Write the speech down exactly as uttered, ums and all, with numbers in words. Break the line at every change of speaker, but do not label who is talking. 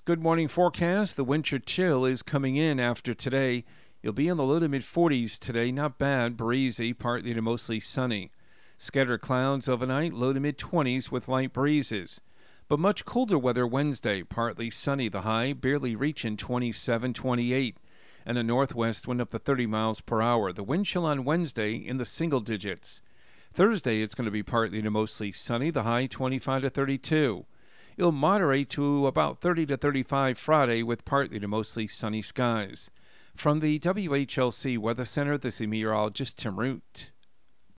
Good morning forecast. The winter chill is coming in after today. You'll be in the low to mid forties today. Not bad. Breezy, partly to mostly sunny. Scattered clouds overnight, low to mid twenties with light breezes. But much colder weather Wednesday. Partly sunny, the high, barely reaching twenty-seven, twenty-eight. And the northwest wind up to thirty miles per hour. The wind chill on Wednesday in the single digits. Thursday, it's going to be partly to mostly sunny, the high twenty-five to thirty-two. It'll moderate to about thirty to thirty-five Friday with partly to mostly sunny skies. From the W H L C Weather Center, this is meteorologist Tim Root.